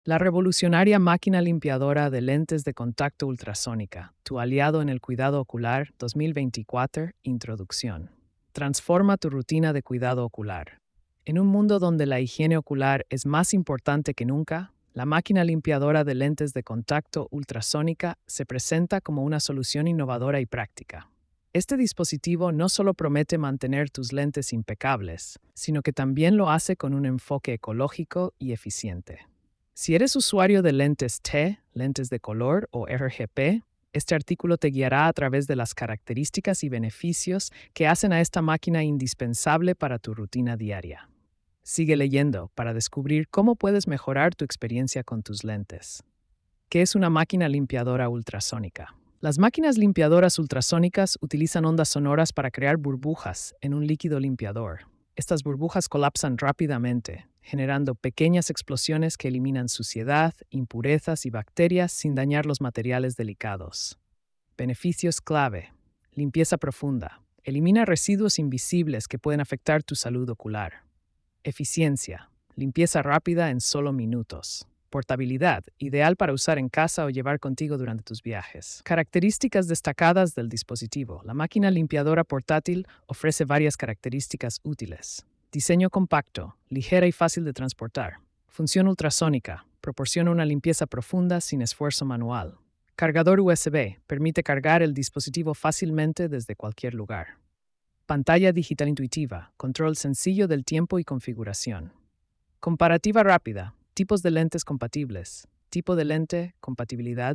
La revolucionaria máquina limpiadora de lentes de contacto ultrasónica, tu aliado en el cuidado ocular 2024, introducción. Transforma tu rutina de cuidado ocular. En un mundo donde la higiene ocular es más importante que nunca, la máquina limpiadora de lentes de contacto ultrasónica se presenta como una solución innovadora y práctica. Este dispositivo no solo promete mantener tus lentes impecables, sino que también lo hace con un enfoque ecológico y eficiente. Si eres usuario de lentes T, lentes de color o RGP, este artículo te guiará a través de las características y beneficios que hacen a esta máquina indispensable para tu rutina diaria. Sigue leyendo para descubrir cómo puedes mejorar tu experiencia con tus lentes. ¿Qué es una máquina limpiadora ultrasónica? Las máquinas limpiadoras ultrasónicas utilizan ondas sonoras para crear burbujas en un líquido limpiador. Estas burbujas colapsan rápidamente, generando pequeñas explosiones que eliminan suciedad, impurezas y bacterias sin dañar los materiales delicados. Beneficios clave. Limpieza profunda. Elimina residuos invisibles que pueden afectar tu salud ocular. Eficiencia. Limpieza rápida en solo minutos. Portabilidad, ideal para usar en casa o llevar contigo durante tus viajes. Características destacadas del dispositivo. La máquina limpiadora portátil ofrece varias características útiles. Diseño compacto, ligera y fácil de transportar. Función ultrasónica, proporciona una limpieza profunda sin esfuerzo manual. Cargador USB, permite cargar el dispositivo fácilmente desde cualquier lugar. Pantalla digital intuitiva, control sencillo del tiempo y configuración. Comparativa rápida, tipos de lentes compatibles, tipo de lente, compatibilidad,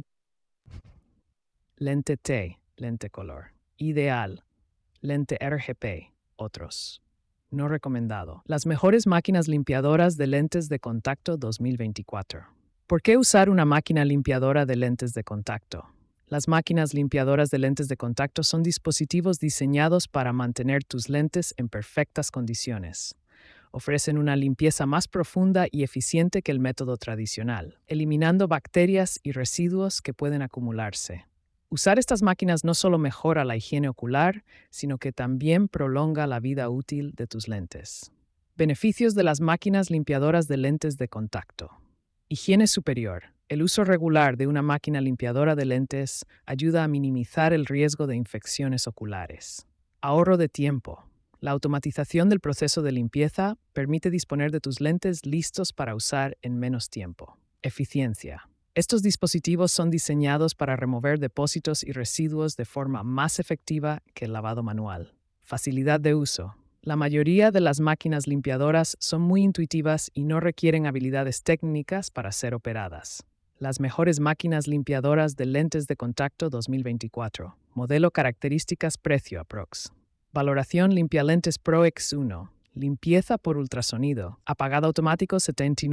lente T, lente color, ideal, lente RGP, otros. No recomendado. Las mejores máquinas limpiadoras de lentes de contacto 2024. ¿Por qué usar una máquina limpiadora de lentes de contacto? Las máquinas limpiadoras de lentes de contacto son dispositivos diseñados para mantener tus lentes en perfectas condiciones. Ofrecen una limpieza más profunda y eficiente que el método tradicional, eliminando bacterias y residuos que pueden acumularse. Usar estas máquinas no solo mejora la higiene ocular, sino que también prolonga la vida útil de tus lentes. Beneficios de las máquinas limpiadoras de lentes de contacto. Higiene superior. El uso regular de una máquina limpiadora de lentes ayuda a minimizar el riesgo de infecciones oculares. Ahorro de tiempo. La automatización del proceso de limpieza permite disponer de tus lentes listos para usar en menos tiempo. Eficiencia. Estos dispositivos son diseñados para remover depósitos y residuos de forma más efectiva que el lavado manual. Facilidad de uso. La mayoría de las máquinas limpiadoras son muy intuitivas y no requieren habilidades técnicas para ser operadas. Las mejores máquinas limpiadoras de lentes de contacto 2024. Modelo características precio aprox. Valoración LimpiaLentes Pro X1. Limpieza por ultrasonido. Apagado automático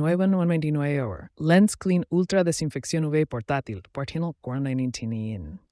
79,99 €. Lens Clean Ultra Desinfección UV portátil. Portinal 419.